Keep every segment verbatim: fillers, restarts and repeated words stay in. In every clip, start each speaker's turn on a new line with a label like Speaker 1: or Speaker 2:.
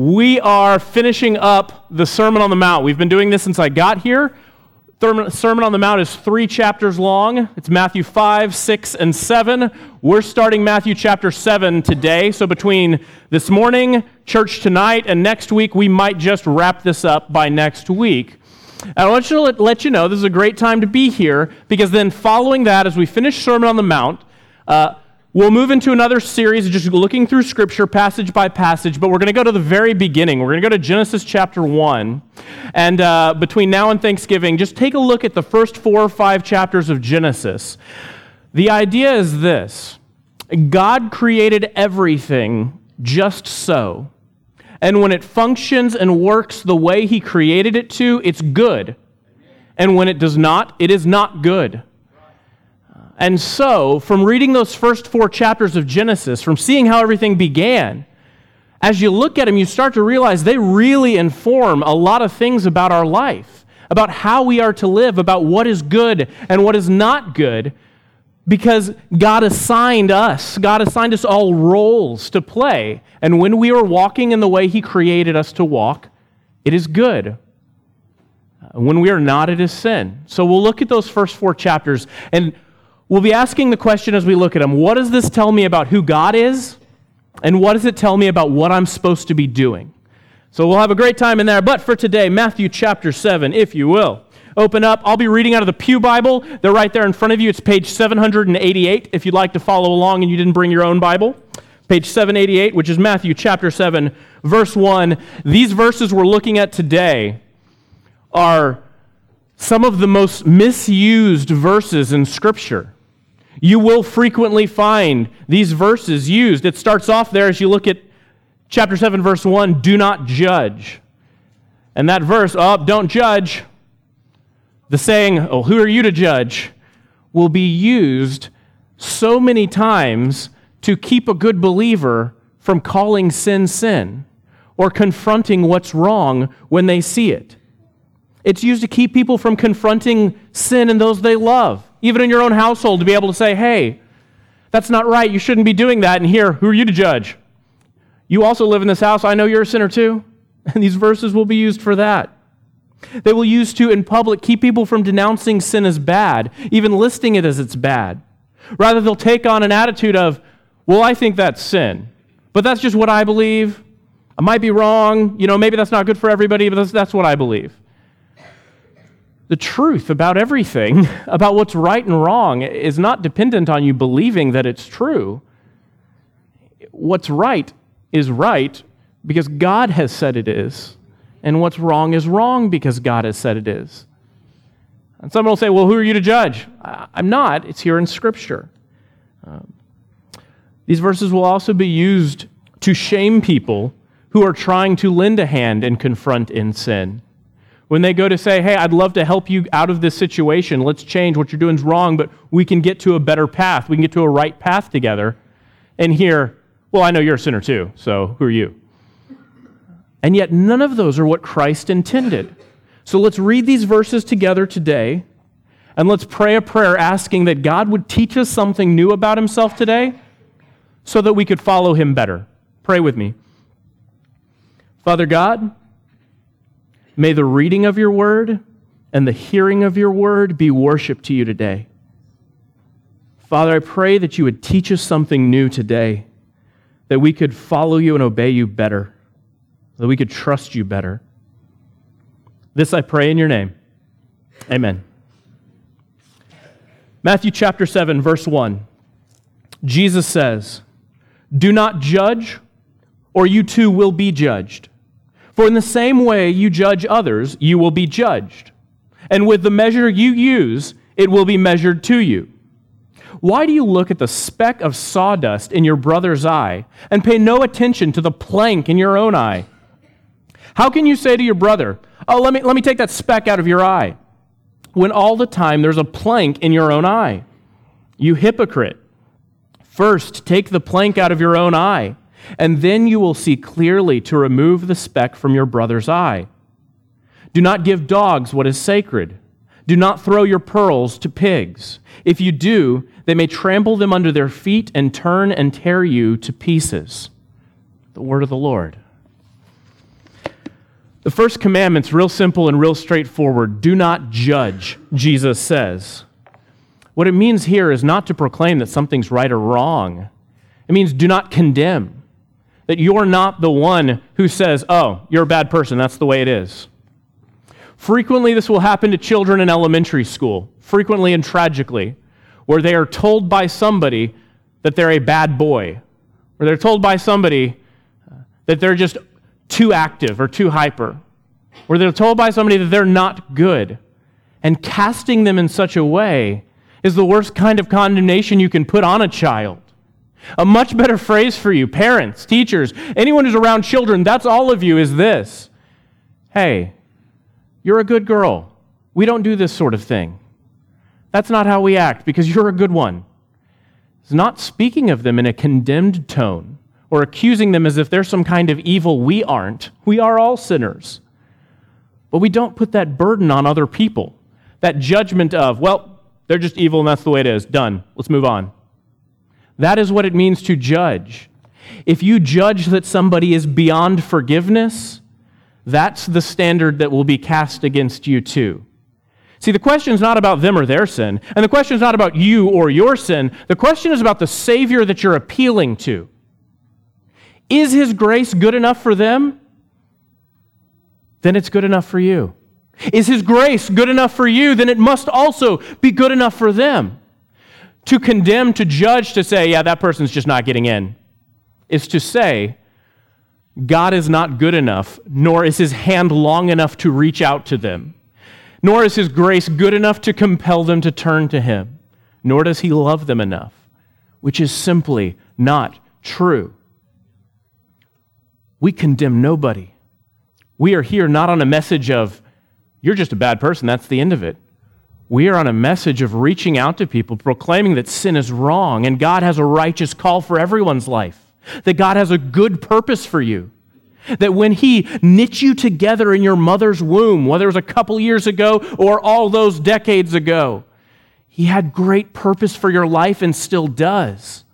Speaker 1: We are finishing up the Sermon on the Mount. We've been doing this since I got here. The Sermon on the Mount is three chapters long. It's Matthew five, six, and seven. We're starting Matthew chapter seven today. So between this morning, church tonight, and next week, we might just wrap this up by next week. And I want you to let you know this is a great time to be here, because then following that, as we finish Sermon on the Mount, uh, we'll move into another series, just looking through Scripture passage by passage, but we're going to go to the very beginning. We're going to go to Genesis chapter one, and uh, between now and Thanksgiving, just take a look at the first four or five chapters of Genesis. The idea is this: God created everything just so, and when it functions and works the way He created it to, it's good, and when it does not, it is not good. And so, from reading those first four chapters of Genesis, from seeing how everything began, as you look at them, you start to realize they really inform a lot of things about our life, about how we are to live, about what is good and what is not good, because God assigned us, God assigned us all roles to play. And when we are walking in the way He created us to walk, it is good. When we are not, it is sin. So we'll look at those first four chapters, and we'll be asking the question as we look at them, what does this tell me about who God is? And what does it tell me about what I'm supposed to be doing? So we'll have a great time in there. But for today, Matthew chapter seven, if you will. Open up. I'll be reading out of the Pew Bible. They're right there in front of you. It's page seven eighty-eight if you'd like to follow along and you didn't bring your own Bible. Page seven eighty-eight, which is Matthew chapter seven, verse one. These verses we're looking at today are some of the most misused verses in Scripture. You will frequently find these verses used. It starts off there as you look at chapter seven, verse one, do not judge. And that verse, oh, don't judge, the saying, oh, who are you to judge, will be used so many times to keep a good believer from calling sin sin or confronting what's wrong when they see it. It's used to keep people from confronting sin in those they love. Even in your own household, to be able to say, hey, that's not right, you shouldn't be doing that, and here, who are you to judge? You also live in this house, I know you're a sinner too. And these verses will be used for that. They will use to, in public, keep people from denouncing sin as bad, even listing it as it's bad. Rather, they'll take on an attitude of, well, I think that's sin, but that's just what I believe. I might be wrong, you know, maybe that's not good for everybody, but that's, that's what I believe. The truth about everything, about what's right and wrong, is not dependent on you believing that it's true. What's right is right because God has said it is, and what's wrong is wrong because God has said it is. And someone will say, well, who are you to judge? I'm not. It's here in Scripture. Um, these verses will also be used to shame people who are trying to lend a hand and confront in sin. When they go to say, hey, I'd love to help you out of this situation. Let's change. What you're doing is wrong, but we can get to a better path. We can get to a right path together. And here, well, I know you're a sinner too, so who are you? And yet none of those are what Christ intended. So let's read these verses together today, and let's pray a prayer asking that God would teach us something new about Himself today so that we could follow Him better. Pray with me. Father God, may the reading of your word and the hearing of your word be worship to you today. Father, I pray that you would teach us something new today, that we could follow you and obey you better, that we could trust you better. This I pray in your name. Amen. Matthew chapter seven, verse one. Jesus says, do not judge, or you too will be judged. For in the same way you judge others, you will be judged. And with the measure you use, it will be measured to you. Why do you look at the speck of sawdust in your brother's eye and pay no attention to the plank in your own eye? How can you say to your brother, oh, let me, let me take that speck out of your eye, when all the time there's a plank in your own eye? You hypocrite. First, take the plank out of your own eye, and then you will see clearly to remove the speck from your brother's eye. Do not give dogs what is sacred. Do not throw your pearls to pigs. If you do, they may trample them under their feet and turn and tear you to pieces. The word of the Lord. The first commandment's real simple and real straightforward. Do not judge, Jesus says. What it means here is not to proclaim that something's right or wrong. It means do not condemn, that you're not the one who says, oh, you're a bad person, that's the way it is. Frequently, this will happen to children in elementary school, frequently and tragically, where they are told by somebody that they're a bad boy, or they're told by somebody that they're just too active or too hyper, or they're told by somebody that they're not good. And casting them in such a way is the worst kind of condemnation you can put on a child. A much better phrase for you, parents, teachers, anyone who's around children, that's all of you, is this. Hey, you're a good girl. We don't do this sort of thing. That's not how we act because you're a good one. It's not speaking of them in a condemned tone or accusing them as if they're some kind of evil we aren't. We are all sinners. But we don't put that burden on other people, that judgment of, well, they're just evil and that's the way it is. Done. Let's move on. That is what it means to judge. If you judge that somebody is beyond forgiveness, that's the standard that will be cast against you too. See, the question is not about them or their sin, and the question is not about you or your sin. The question is about the Savior that you're appealing to. Is His grace good enough for them? Then it's good enough for you. Is His grace good enough for you? Then it must also be good enough for them. To condemn, to judge, to say, yeah, that person's just not getting in, is to say, God is not good enough, nor is His hand long enough to reach out to them, nor is His grace good enough to compel them to turn to Him, nor does He love them enough, which is simply not true. We condemn nobody. We are here not on a message of, you're just a bad person, that's the end of it. We are on a message of reaching out to people, proclaiming that sin is wrong, and God has a righteous call for everyone's life. That God has a good purpose for you. That when He knit you together in your mother's womb, whether it was a couple years ago or all those decades ago, He had great purpose for your life and still does.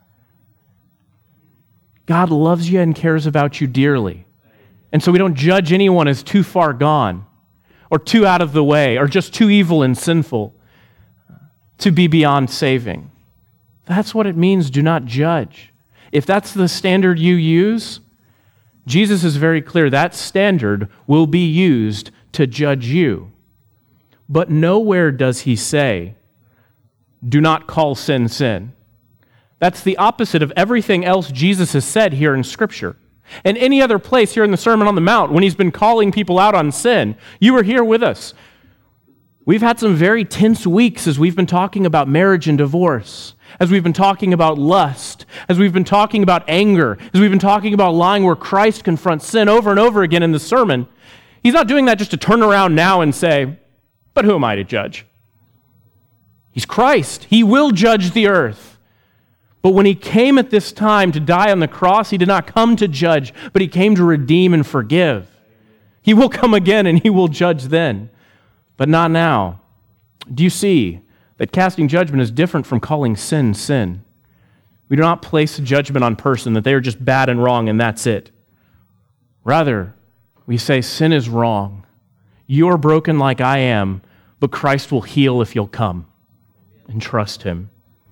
Speaker 1: God loves you and cares about you dearly. And so we don't judge anyone as too far gone, or too out of the way, or just too evil and sinful to be beyond saving. That's what it means, do not judge. If that's the standard you use, Jesus is very clear that standard will be used to judge you. But nowhere does He say, do not call sin sin. That's the opposite of everything else Jesus has said here in Scripture. And any other place here in the Sermon on the Mount, when He's been calling people out on sin, you were here with us. We've had some very tense weeks as we've been talking about marriage and divorce, as we've been talking about lust, as we've been talking about anger, as we've been talking about lying where Christ confronts sin over and over again in the sermon. He's not doing that just to turn around now and say, but who am I to judge? He's Christ. He will judge the earth. But when He came at this time to die on the cross, He did not come to judge, but He came to redeem and forgive. He will come again and He will judge then, but not now. Do you see that casting judgment is different from calling sin sin? We do not place judgment on person that they are just bad and wrong and that's it. Rather, we say sin is wrong. You are broken like I am, but Christ will heal if you'll come and trust Him.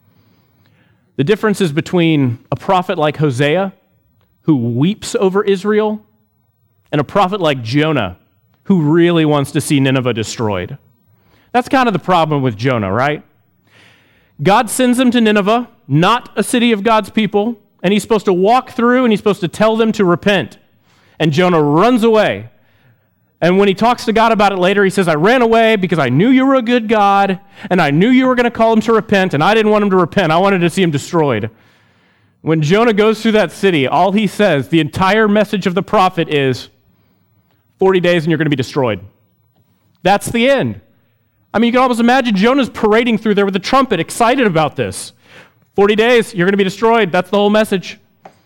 Speaker 1: The difference is between a prophet like Hosea, who weeps over Israel, and a prophet like Jonah, who really wants to see Nineveh destroyed. That's kind of the problem with Jonah, right? God sends him to Nineveh, not a city of God's people, and he's supposed to walk through and he's supposed to tell them to repent. And Jonah runs away. And when he talks to God about it later, he says, I ran away because I knew you were a good God, and I knew you were going to call him to repent, and I didn't want him to repent. I wanted to see him destroyed. When Jonah goes through that city, all he says, the entire message of the prophet is, forty days and you're going to be destroyed. That's the end. I mean, you can almost imagine Jonah's parading through there with a trumpet, excited about this. forty days, you're going to be destroyed. That's the whole message.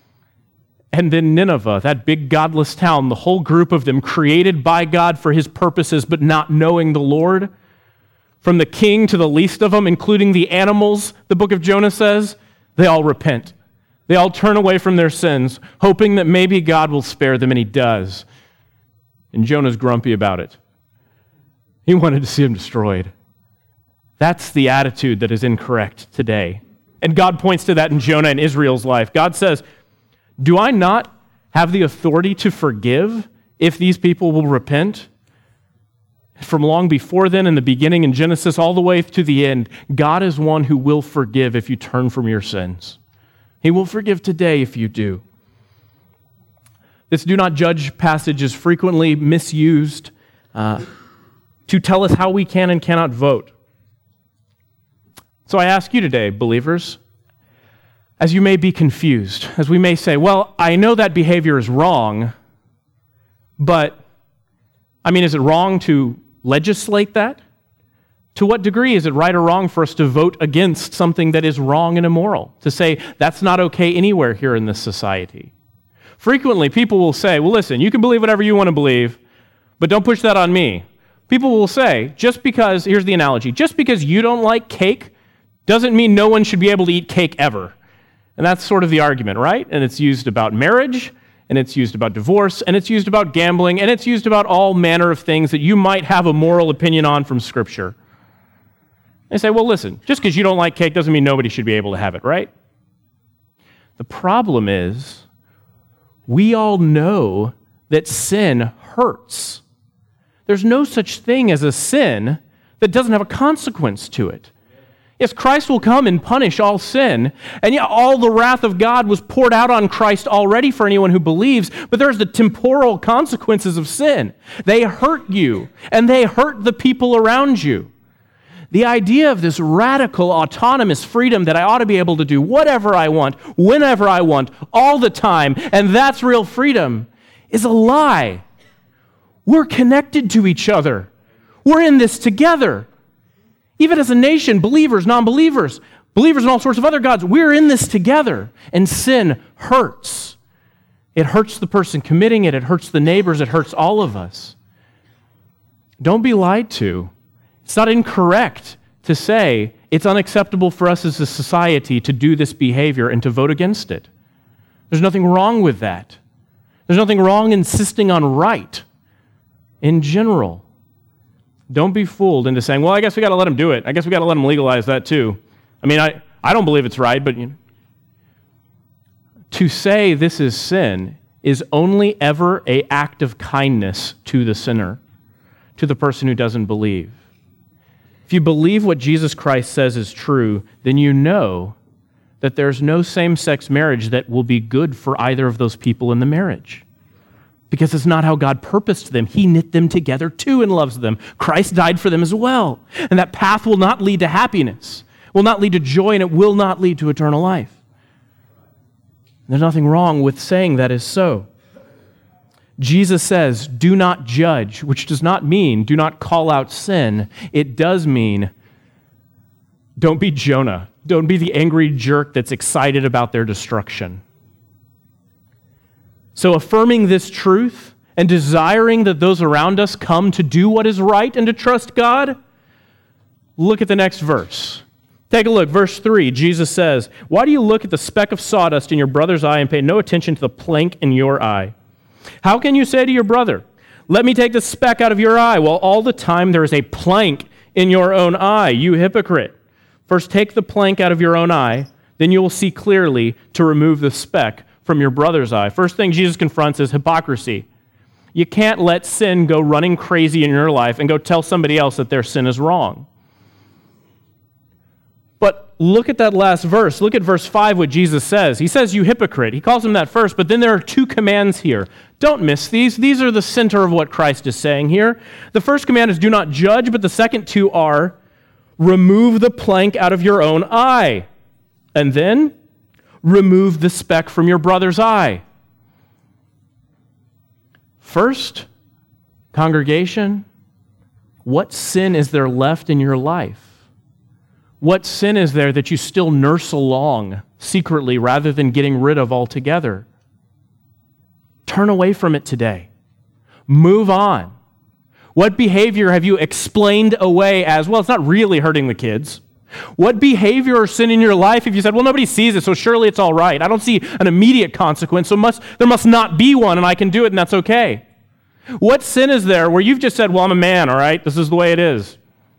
Speaker 1: And then Nineveh, that big godless town, the whole group of them created by God for His purposes, but not knowing the Lord. From the king to the least of them, including the animals, the book of Jonah says, they all repent. They all turn away from their sins, hoping that maybe God will spare them, and He does. And Jonah's grumpy about it. He wanted to see him destroyed. That's the attitude that is incorrect today. And God points to that in Jonah and Israel's life. God says, do I not have the authority to forgive if these people will repent? From long before then, in the beginning, in Genesis, all the way to the end, God is one who will forgive if you turn from your sins. He will forgive today if you do. This do not judge passage is frequently misused uh, to tell us how we can and cannot vote. So I ask you today, believers, as you may be confused, as we may say, well, I know that behavior is wrong, but, I mean, is it wrong to legislate that? To what degree is it right or wrong for us to vote against something that is wrong and immoral? To say that's not okay anywhere here in this society? Frequently, people will say, well, listen, you can believe whatever you want to believe, but don't push that on me. People will say, just because, here's the analogy, just because you don't like cake doesn't mean no one should be able to eat cake ever. And that's sort of the argument, right? And it's used about marriage, and it's used about divorce, and it's used about gambling, and it's used about all manner of things that you might have a moral opinion on from Scripture. They say, well, listen, just because you don't like cake doesn't mean nobody should be able to have it, right? The problem is, we all know that sin hurts. There's no such thing as a sin that doesn't have a consequence to it. Yes, Christ will come and punish all sin, and yet all the wrath of God was poured out on Christ already for anyone who believes, but there's the temporal consequences of sin. They hurt you, and they hurt the people around you. The idea of this radical, autonomous freedom that I ought to be able to do whatever I want, whenever I want, all the time, and that's real freedom, is a lie. We're connected to each other. We're in this together. Even as a nation, believers, non-believers, believers in all sorts of other gods, we're in this together. And sin hurts. It hurts the person committing it. It hurts the neighbors. It hurts all of us. Don't be lied to. It's not incorrect to say it's unacceptable for us as a society to do this behavior and to vote against it. There's nothing wrong with that. There's nothing wrong insisting on right in general. Don't be fooled into saying, well, I guess we got to let them do it. I guess we got to let them legalize that too. I mean, I, I don't believe it's right, but you know, to say this is sin is only ever an act of kindness to the sinner, to the person who doesn't believe. If you believe what Jesus Christ says is true, then you know that there's no same-sex marriage that will be good for either of those people in the marriage. Because it's not how God purposed them. He knit them together too and loves them. Christ died for them as well. And that path will not lead to happiness, will not lead to joy, and it will not lead to eternal life. There's nothing wrong with saying that is so. Jesus says, do not judge, which does not mean do not call out sin. It does mean don't be Jonah. Don't be the angry jerk that's excited about their destruction. So affirming this truth and desiring that those around us come to do what is right and to trust God, look at the next verse. Take a look, verse three, Jesus says, why do you look at the speck of sawdust in your brother's eye and pay no attention to the plank in your eye? How can you say to your brother, let me take the speck out of your eye, while all the time there is a plank in your own eye, you hypocrite? First take the plank out of your own eye, then you will see clearly to remove the speck from your brother's eye. First thing Jesus confronts is hypocrisy. You can't let sin go running crazy in your life and go tell somebody else that their sin is wrong. But look at that last verse. Look at verse five, what Jesus says. He says, you hypocrite. He calls him that first, but then there are two commands here. Don't miss these. These are the center of what Christ is saying here. The first command is do not judge, but the second two are remove the plank out of your own eye. And then remove the speck from your brother's eye. First, congregation, what sin is there left in your life? What sin is there that you still nurse along secretly rather than getting rid of altogether? Turn away from it today. Move on. What behavior have you explained away as, well, it's not really hurting the kids? What behavior or sin in your life have you said, well, nobody sees it, so surely it's all right. I don't see an immediate consequence, so must, there must not be one, and I can do it, and that's okay. What sin is there where you've just said, well, I'm a man, all right? This is the way it is.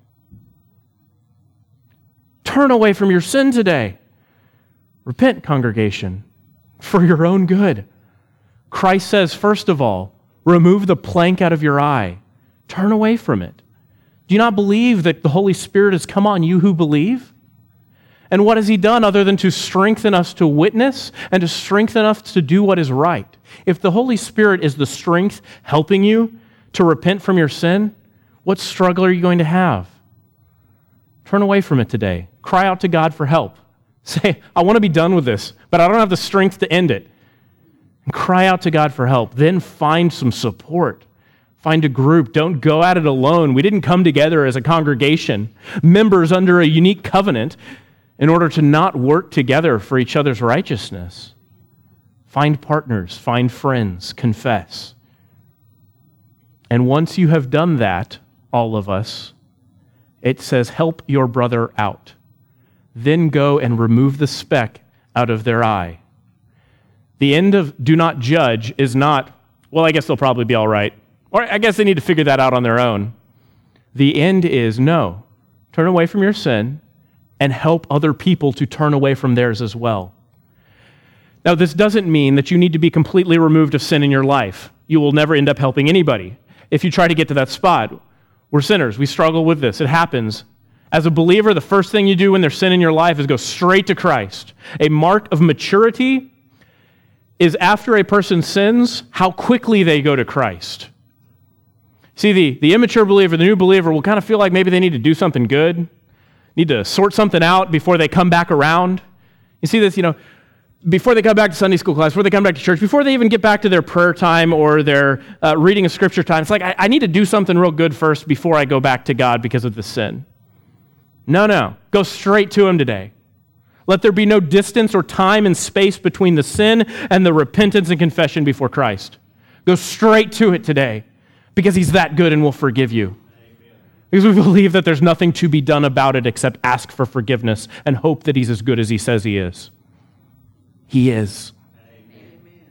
Speaker 1: Turn away from your sin today. Repent, congregation, for your own good. Christ says, first of all, remove the plank out of your eye. Turn away from it. Do you not believe that the Holy Spirit has come on you who believe? And what has he done other than to strengthen us to witness and to strengthen us to do what is right? If the Holy Spirit is the strength helping you to repent from your sin, what struggle are you going to have? Turn away from it today. Cry out to God for help. Say, I want to be done with this, but I don't have the strength to end it. And cry out to God for help. Then find some support. Find a group. Don't go at it alone. We didn't come together as a congregation, members under a unique covenant, in order to not work together for each other's righteousness. Find partners, find friends, confess. And once you have done that, all of us, it says, help your brother out. Then go and remove the speck out of their eye. The end of do not judge is not, well, I guess they'll probably be all right. Or I guess they need to figure that out on their own. The end is, no, turn away from your sin and help other people to turn away from theirs as well. Now, this doesn't mean that you need to be completely removed of sin in your life. You will never end up helping anybody. If you try to get to that spot, we're sinners. We struggle with this. It happens. As a believer, the first thing you do when there's sin in your life is go straight to Christ. A mark of maturity is after a person sins, how quickly they go to Christ. See, the, the immature believer, the new believer will kind of feel like maybe they need to do something good, need to sort something out before they come back around. You see this, you know, before they come back to Sunday school class, before they come back to church, before they even get back to their prayer time or their uh, reading of scripture time, it's like, I, I need to do something real good first before I go back to God because of the sin. No, no. Go straight to him today. Let there be no distance or time and space between the sin and the repentance and confession before Christ. Go straight to it today because he's that good and will forgive you. Because we believe that there's nothing to be done about it except ask for forgiveness and hope that he's as good as he says he is. He is. Amen.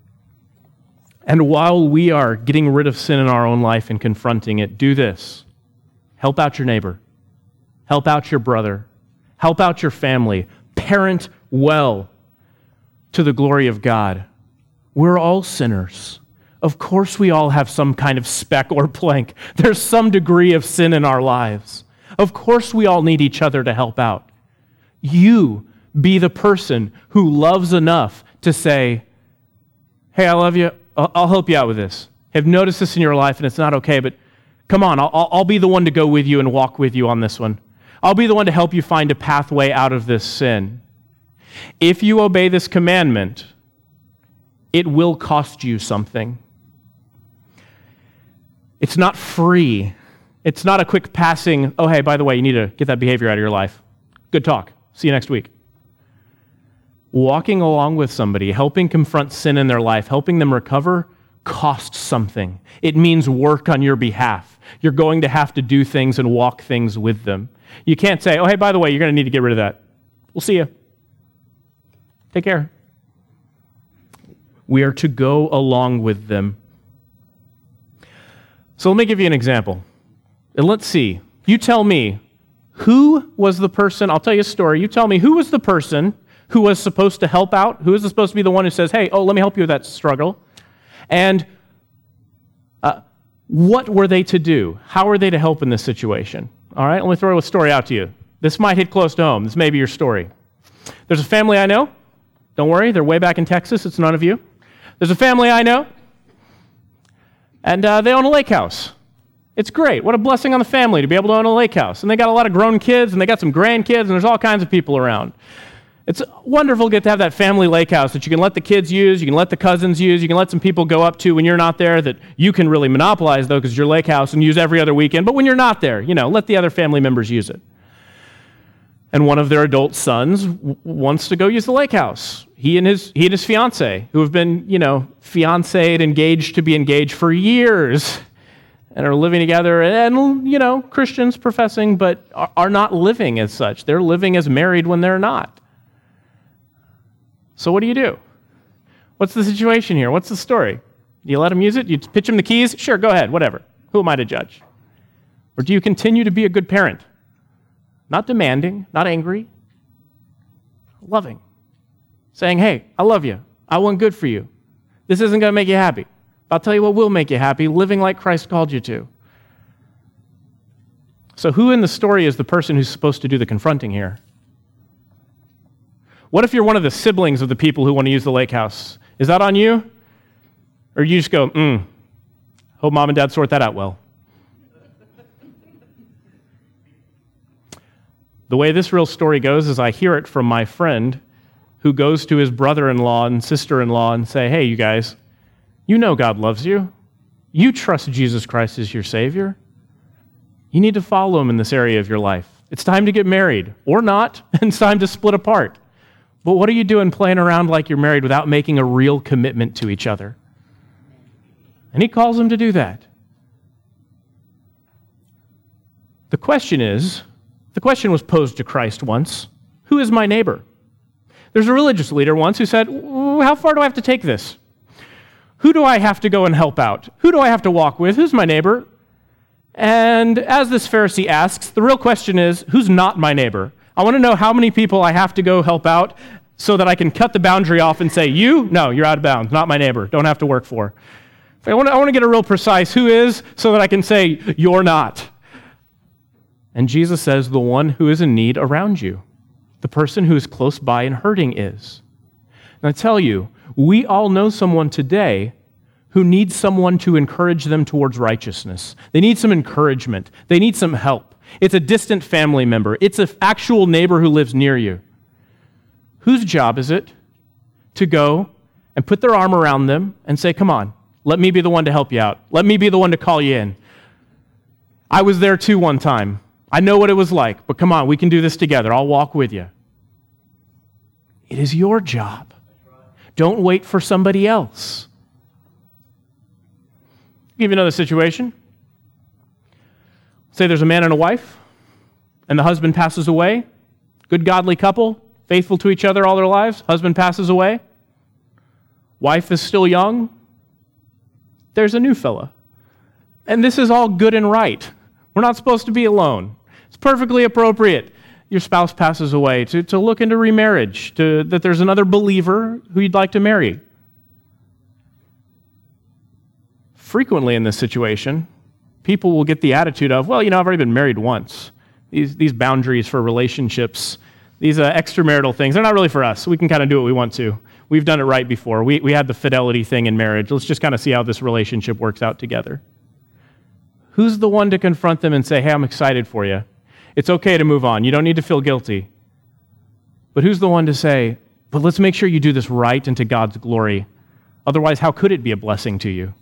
Speaker 1: And while we are getting rid of sin in our own life and confronting it, do this. Help out your neighbor. Help out your brother. Help out your family. Parent well to the glory of God. We're all sinners. Of course we all have some kind of speck or plank. There's some degree of sin in our lives. Of course we all need each other to help out. You be the person who loves enough to say, hey, I love you. I'll, I'll help you out with this. I've noticed this in your life and it's not okay, but come on, I'll, I'll be the one to go with you and walk with you on this one. I'll be the one to help you find a pathway out of this sin. If you obey this commandment, it will cost you something. It's not free. It's not a quick passing, oh, hey, by the way, you need to get that behavior out of your life. Good talk. See you next week. Walking along with somebody, helping confront sin in their life, helping them recover, costs something. It means work on your behalf. You're going to have to do things and walk things with them. You can't say, oh, hey, by the way, you're going to need to get rid of that. We'll see you. Take care. We are to go along with them. So let me give you an example. And let's see. You tell me, who was the person, I'll tell you a story. You tell me, who was the person who was supposed to help out? Who is supposed to be the one who says, hey, oh, let me help you with that struggle? And uh, what were they to do? How were they to help in this situation? All right, let me throw a story out to you. This might hit close to home. This may be your story. There's a family I know. Don't worry, they're way back in Texas. It's none of you. There's a family I know. And uh, they own a lake house. It's great. What a blessing on the family to be able to own a lake house. And they got a lot of grown kids, and they got some grandkids, and there's all kinds of people around. It's wonderful to get to have that family lake house that you can let the kids use, you can let the cousins use, you can let some people go up to when you're not there that you can really monopolize, though, because it's your lake house and use every other weekend. But when you're not there, you know, let the other family members use it. And one of their adult sons w- wants to go use the lake house. He and his he and his fiancée, who have been, you know, fiancéed, engaged to be engaged for years, and are living together, and, you know, Christians professing, but are, are not living as such. They're living as married when they're not. So what do you do? What's the situation here? What's the story? Do you let him use it? Do you pitch him the keys? Sure, go ahead, whatever. Who am I to judge? Or do you continue to be a good parent? Not demanding, not angry, loving. Saying, hey, I love you. I want good for you. This isn't going to make you happy. But I'll tell you what will make you happy, living like Christ called you to. So who in the story is the person who's supposed to do the confronting here? What if you're one of the siblings of the people who want to use the lake house? Is that on you? Or you just go, mm, hope mom and dad sort that out well. The way this real story goes is I hear it from my friend who goes to his brother-in-law and sister-in-law and say, hey, you guys, you know God loves you. You trust Jesus Christ as your Savior. You need to follow him in this area of your life. It's time to get married, or not, and it's time to split apart. But what are you doing playing around like you're married without making a real commitment to each other? And he calls him to do that. The question is, the question was posed to Christ once, who is my neighbor? There's a religious leader once who said, how far do I have to take this? Who do I have to go and help out? Who do I have to walk with? Who's my neighbor? And as this Pharisee asks, the real question is, who's not my neighbor? I want to know how many people I have to go help out so that I can cut the boundary off and say, you? No, you're out of bounds, not my neighbor, don't have to work for. I want to, I want to get a real precise who is so that I can say, you're not. And Jesus says, the one who is in need around you, the person who is close by and hurting is. And I tell you, we all know someone today who needs someone to encourage them towards righteousness. They need some encouragement. They need some help. It's a distant family member. It's an actual neighbor who lives near you. Whose job is it to go and put their arm around them and say, come on, let me be the one to help you out. Let me be the one to call you in. I was there too one time. I know what it was like, but come on, we can do this together. I'll walk with you. It is your job. Don't wait for somebody else. I'll give you another situation. Say there's a man and a wife, and the husband passes away. Good godly couple, faithful to each other all their lives. Husband passes away. Wife is still young. There's a new fella. And this is all good and right. We're not supposed to be alone. It's perfectly appropriate. Your spouse passes away to, to look into remarriage, to, that there's another believer who you'd like to marry. Frequently in this situation, people will get the attitude of, well, you know, I've already been married once. These, these boundaries for relationships, these uh, extramarital things, they're not really for us. We can kind of do what we want to. We've done it right before. We, we had the fidelity thing in marriage. Let's just kind of see how this relationship works out together. Who's the one to confront them and say, hey, I'm excited for you. It's okay to move on. You don't need to feel guilty. But who's the one to say, but let's make sure you do this right and to God's glory. Otherwise, how could it be a blessing to you?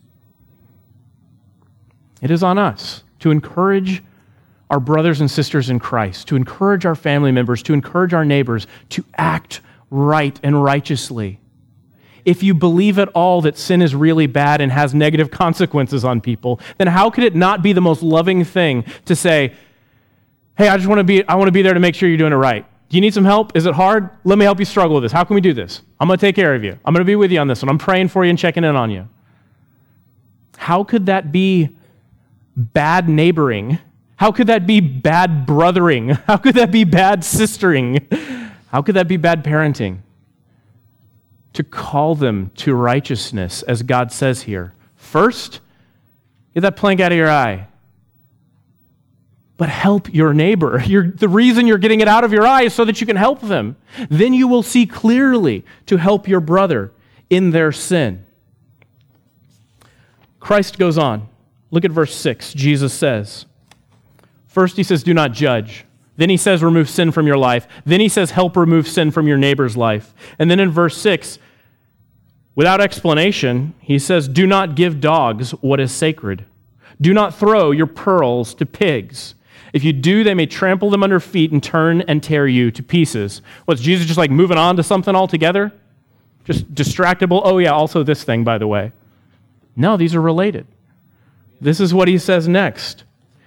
Speaker 1: It is on us to encourage our brothers and sisters in Christ, to encourage our family members, to encourage our neighbors to act right and righteously. If you believe at all that sin is really bad and has negative consequences on people, then how could it not be the most loving thing to say, hey, I just want to be I want to be there to make sure you're doing it right. Do you need some help? Is it hard? Let me help you struggle with this. How can we do this? I'm going to take care of you. I'm going to be with you on this one. I'm praying for you and checking in on you. How could that be bad neighboring? How could that be bad brothering? How could that be bad sistering? How could that be bad parenting? To call them to righteousness, as God says here. First, get that plank out of your eye. But help your neighbor. You're, the reason you're getting it out of your eye is so that you can help them. Then you will see clearly to help your brother in their sin. Christ goes on. Look at verse six. Jesus says, first he says, do not judge. Then he says, remove sin from your life. Then he says, help remove sin from your neighbor's life. And then in verse six, without explanation, he says, do not give dogs what is sacred. Do not throw your pearls to pigs. If you do, they may trample them under feet and turn and tear you to pieces. What's Jesus just like moving on to something altogether? Just distractible? Oh yeah, also this thing, by the way. No, these are related. This is what he says next.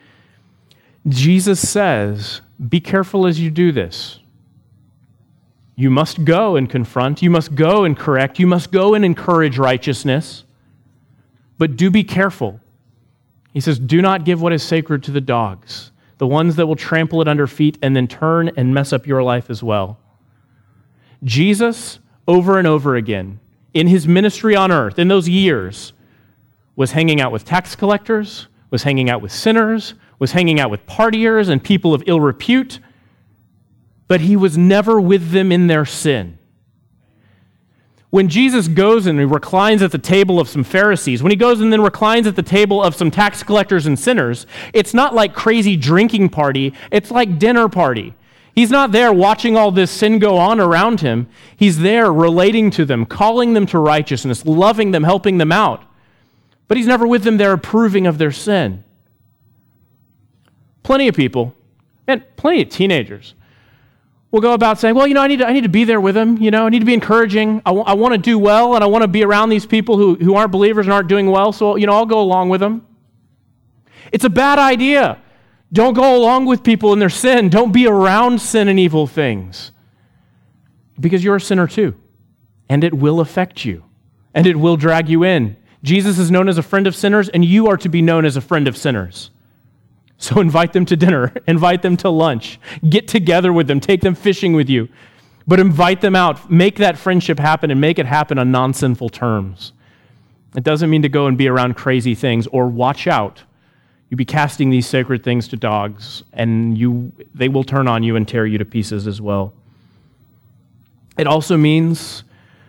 Speaker 1: Jesus says, be careful as you do this. You must go and confront. You must go and correct. You must go and encourage righteousness. But do be careful. He says, do not give what is sacred to the dogs, the ones that will trample it under feet and then turn and mess up your life as well. Jesus, over and over again, in his ministry on earth, in those years, was hanging out with tax collectors, was hanging out with sinners, was hanging out with partiers and people of ill repute, but he was never with them in their sin. When Jesus goes and he reclines at the table of some Pharisees, when he goes and then reclines at the table of some tax collectors and sinners, it's not like crazy drinking party, it's like dinner party. He's not there watching all this sin go on around him. He's there relating to them, calling them to righteousness, loving them, helping them out. But he's never with them there approving of their sin. Plenty of people, and plenty of teenagers, will go about saying, well, you know, I need to, I need to be there with them. You know, I need to be encouraging. I, w- I want to do well, and I want to be around these people who, who aren't believers and aren't doing well, so, you know, I'll go along with them. It's a bad idea. Don't go along with people in their sin. Don't be around sin and evil things. Because you're a sinner too, and it will affect you, and it will drag you in. Jesus is known as a friend of sinners, and you are to be known as a friend of sinners. So invite them to dinner, invite them to lunch, get together with them, take them fishing with you, but invite them out, make that friendship happen and make it happen on non-sinful terms. It doesn't mean to go and be around crazy things or watch out. You'll be casting these sacred things to dogs and you they will turn on you and tear you to pieces as well. It also means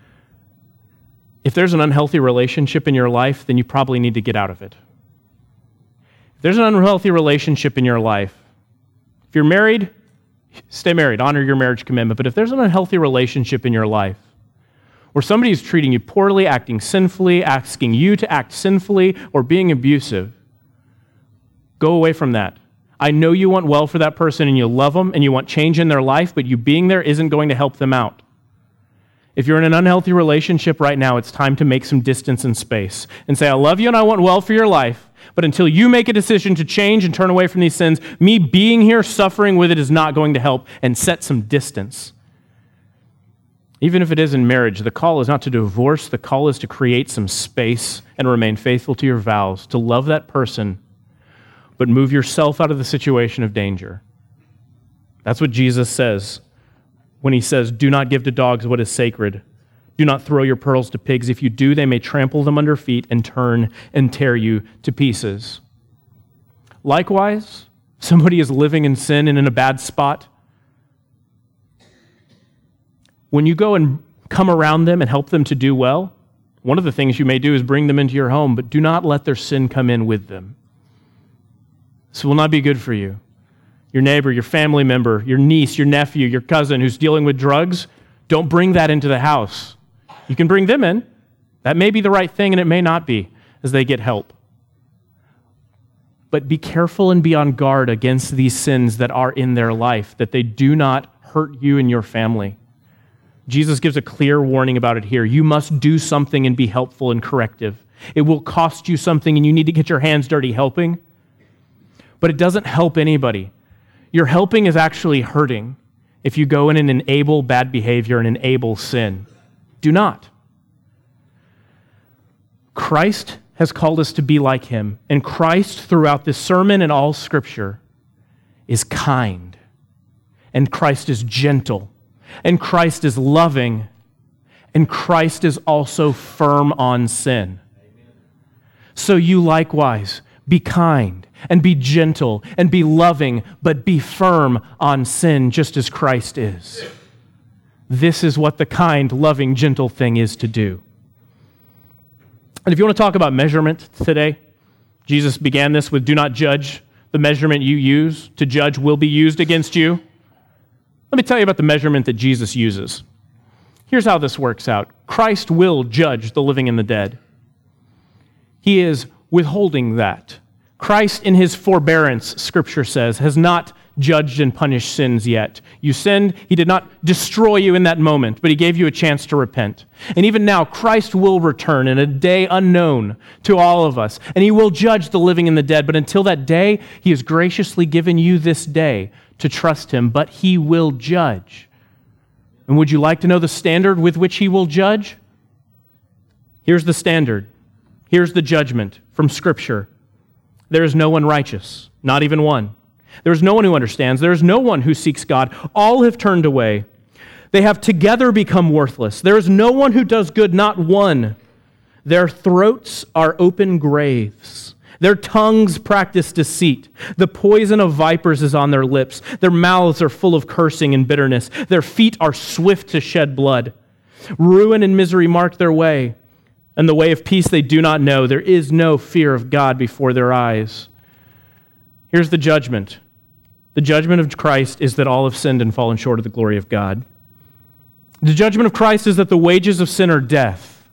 Speaker 1: if there's an unhealthy relationship in your life, then you probably need to get out of it. There's an unhealthy relationship in your life. If you're married, stay married, honor your marriage commitment. But if there's an unhealthy relationship in your life where somebody is treating you poorly, acting sinfully, asking you to act sinfully, or being abusive, go away from that. I know you want well for that person and you love them and you want change in their life, but you being there isn't going to help them out. If you're in an unhealthy relationship right now, it's time to make some distance and space and say, I love you and I want well for your life, but until you make a decision to change and turn away from these sins, me being here, suffering with it is not going to help, and set some distance. Even if it is in marriage, the call is not to divorce, the call is to create some space and remain faithful to your vows, to love that person, but move yourself out of the situation of danger. That's what Jesus says when he says, do not give to dogs what is sacred. Do not throw your pearls to pigs. If you do, they may trample them under feet and turn and tear you to pieces. Likewise, somebody is living in sin and in a bad spot. When you go and come around them and help them to do well, one of the things you may do is bring them into your home, but do not let their sin come in with them. This will not be good for you. Your neighbor, your family member, your niece, your nephew, your cousin who's dealing with drugs, don't bring that into the house. You can bring them in. That may be the right thing, and it may not be as they get help. But be careful and be on guard against these sins that are in their life, that they do not hurt you and your family. Jesus gives a clear warning about it here. You must do something and be helpful and corrective. It will cost you something, and you need to get your hands dirty helping. But it doesn't help anybody. Your helping is actually hurting if you go in and enable bad behavior and enable sin. Do not. Christ has called us to be like him, and Christ, throughout this sermon and all Scripture, is kind, and Christ is gentle, and Christ is loving, and Christ is also firm on sin. So you likewise be kind, and be gentle, and be loving, but be firm on sin, just as Christ is. This is what the kind, loving, gentle thing is to do. And if you want to talk about measurement today, Jesus began this with, do not judge. The measurement you use to judge will be used against you. Let me tell you about the measurement that Jesus uses. Here's how this works out. Christ will judge the living and the dead. He is withholding that. Christ, in his forbearance, Scripture says, has not judged and punished sins yet. You sinned, he did not destroy you in that moment, but he gave you a chance to repent. And even now, Christ will return in a day unknown to all of us, and he will judge the living and the dead. But until that day, he has graciously given you this day to trust him, but he will judge. And would you like to know the standard with which he will judge? Here's the standard. Here's the judgment from Scripture. There is no one righteous, not even one. There is no one who understands. There is no one who seeks God. All have turned away. They have together become worthless. There is no one who does good, not one. Their throats are open graves. Their tongues practice deceit. The poison of vipers is on their lips. Their mouths are full of cursing and bitterness. Their feet are swift to shed blood. Ruin and misery mark their way, and the way of peace they do not know. There is no fear of God before their eyes. Here's the judgment. The judgment of Christ is that all have sinned and fallen short of the glory of God. The judgment of Christ is that the wages of sin are death.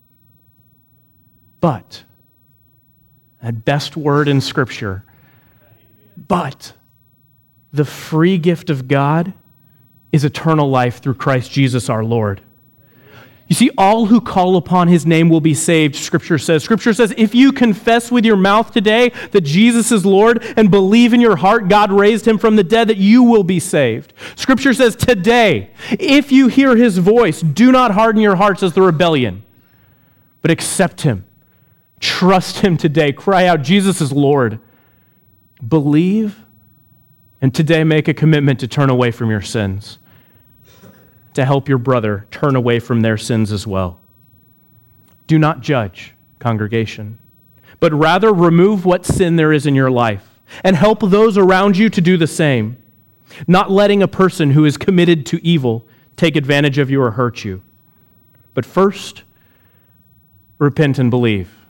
Speaker 1: But, that best word in Scripture, but the free gift of God is eternal life through Christ Jesus our Lord. You see, all who call upon His name will be saved, Scripture says. Scripture says, if you confess with your mouth today that Jesus is Lord and believe in your heart God raised Him from the dead, that you will be saved. Scripture says, today, if you hear His voice, do not harden your hearts as the rebellion, but accept Him. Trust Him today. Cry out, Jesus is Lord. Believe, and today make a commitment to turn away from your sins, to help your brother turn away from their sins as well. Do not judge, congregation, but rather remove what sin there is in your life and help those around you to do the same, not letting a person who is committed to evil take advantage of you or hurt you. But first, repent and believe.